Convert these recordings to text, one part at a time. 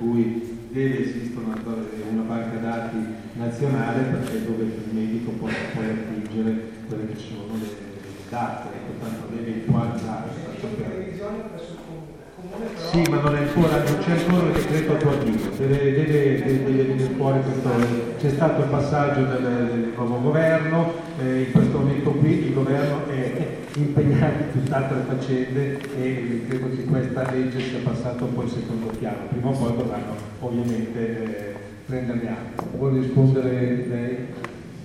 cui deve esistere una banca dati nazionale, perché dove il medico possa poi attingere quelle che sono le date, tanto le eventuali date. Sì, ma non c'è ancora il decreto attuativo, deve venire fuori questo. C'è stato il passaggio del nuovo governo, in questo momento qui il governo è impegnato in tutt'altre faccende e credo che questa legge sia passata un po' in secondo piano. Prima o poi dovranno ovviamente prenderne atto. Vuole rispondere lei?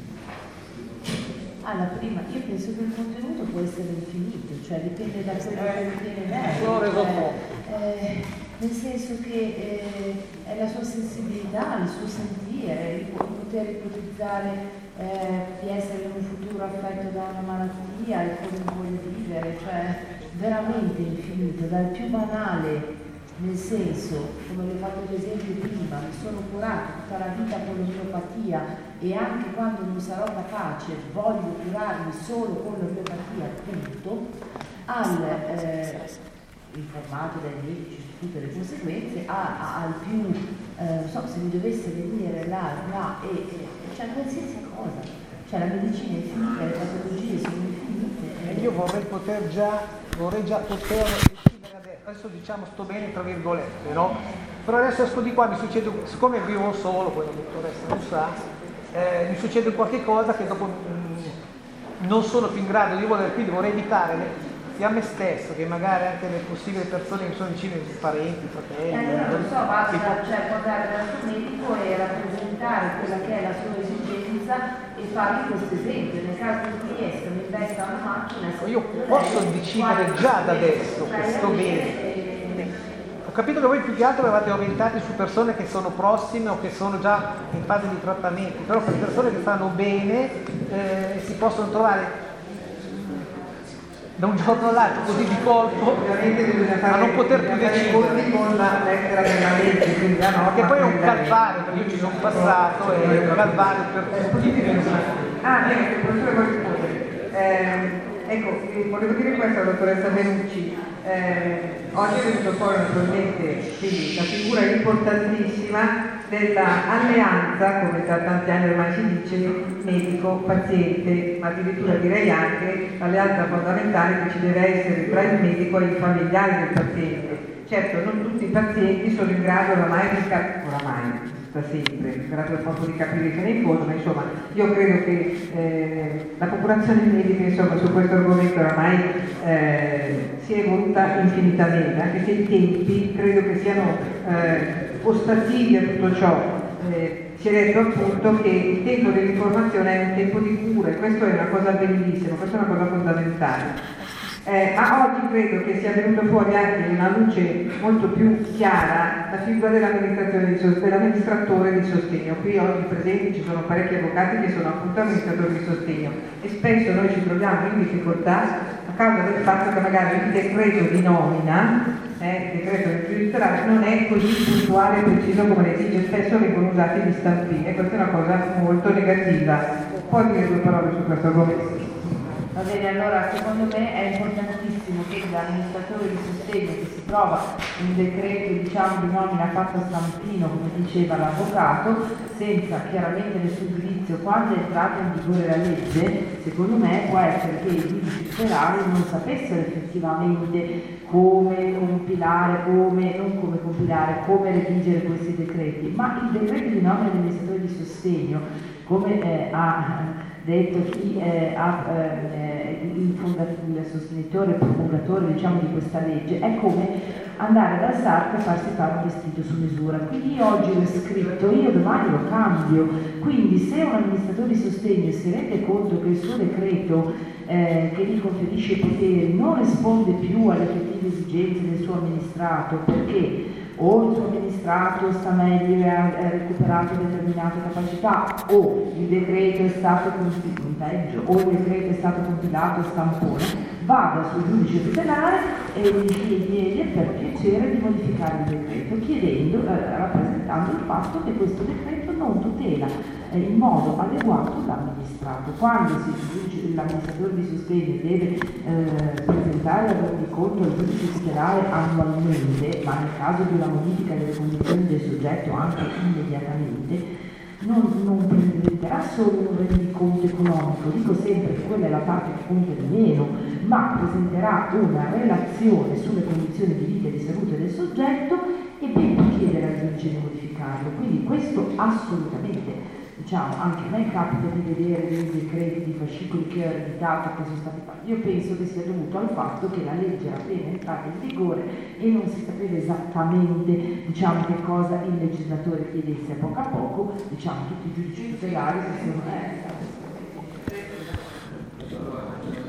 La prima, io penso che il contenuto può essere infinito, cioè dipende da quello che ritiene lei. Nel senso che è la sua sensibilità, il suo sentire, il poter ipotizzare di essere in un futuro affetto da una malattia e come vuole vivere, cioè veramente infinito, dal più banale. Nel senso, come le ho fatto l'esempio prima, mi sono curato tutta la vita con l'omeopatia e anche quando non sarò capace voglio curarmi solo con l'omeopatia, punto, informato dai medici su tutte le conseguenze, al più, non so, se mi dovesse venire là, cioè qualsiasi cosa, cioè la medicina è infinita, le patologie sono infinite. E io vorrei già poter adesso diciamo sto bene tra virgolette, no? Però adesso esco di qua, mi succede, siccome vivo solo, poi la dottoressa lo sa, mi succede qualche cosa che dopo non sono più in grado di volere, quindi vorrei evitare sia a me stesso che magari anche le possibili persone che mi sono vicine, parenti, fratelli. Allora non so, basta guardare dal suo medico e rappresentare quella che è la sua esigenza e fargli questo esempio. Nel caso in cui riesca mi investa una macchina. Io posso decidere già da adesso che sto bene. Ho capito che voi più che altro eravate orientati su persone che sono prossime o che sono già in fase di trattamento, però per persone che stanno bene si possono trovare da un giorno all'altro così di colpo a non poter più decidere con la lettera della legge, quindi la norma, che poi è un calvario, perché io ci sono passato, è un calvario per tutti. Niente, professore vuole rispondere. Ecco, volevo dire questo alla dottoressa Menucci. Oggi è venuto fuori naturalmente la figura importantissima dell'alleanza, come da tanti anni ormai si dice, medico-paziente, ma addirittura direi anche l'alleanza fondamentale che ci deve essere tra il medico e i familiari del paziente. Certo, non tutti i pazienti sono in grado oramai da sempre, in grado appunto di capire fino in fondo, ma insomma io credo che la popolazione medica insomma su questo argomento oramai si è evoluta infinitamente, anche se i tempi credo che siano ostativi a tutto ciò. Si è detto appunto che il tempo dell'informazione è un tempo di cura e questo è una cosa bellissima, questa è una cosa fondamentale. Ma oggi credo che sia venuto fuori anche in una luce molto più chiara la figura dell'amministratore di sostegno. Qui oggi presenti ci sono parecchi avvocati che sono appunto amministratori di sostegno e spesso noi ci troviamo in difficoltà a causa del fatto che magari il decreto di nomina, il decreto del giudiziario non è così puntuale e preciso come le dice, spesso vengono usati gli stampini e questa è una cosa molto negativa. Puoi dire due parole su questo argomento? Va bene, allora secondo me è importantissimo che l'amministratore di sostegno che si trova un decreto di nomina fatto a stampino, come diceva l'avvocato, senza chiaramente nessun giudizio quando è entrata in vigore la legge, secondo me può essere che i giudici federali non sapessero effettivamente come compilare, come redigere questi decreti, ma il decreto di nomina dell'amministratore di sostegno, come ha detto chi il sostenitore, il promulgatore di questa legge, è come andare dal sarto e farsi fare un vestito su misura. Quindi io oggi l'ho scritto, io domani lo cambio. Quindi se un amministratore di sostegno si rende conto che il suo decreto che gli conferisce i poteri non risponde più alle effettive esigenze del suo amministrato, perché o il suo amministrato sta meglio e ha recuperato determinate capacità, o il decreto è stato compilato a stampone, vada sul giudice tutelare e gli chiede per piacere di modificare il decreto, rappresentando il fatto che questo decreto non tutela in modo adeguato l'amministrato. Quando l'amministratore di sostegno deve presentare il rendiconto al giudice tutelare annualmente, ma nel caso di una modifica delle condizioni del soggetto anche immediatamente, non presenterà solo un rendiconto economico, dico sempre che quella è la parte che conta di meno, ma presenterà una relazione sulle condizioni di vita e di salute del soggetto e ben può chiedere al giudice di modificarlo. Quindi questo assolutamente, anche a me capita di vedere dei decreti di fascicoli che ho ereditato che sono stati fatti. Io penso che sia dovuto al fatto che la legge era appena entrata in vigore e non si sapeva esattamente che cosa il legislatore chiedesse. A poco tutti i giudici tutelari si sono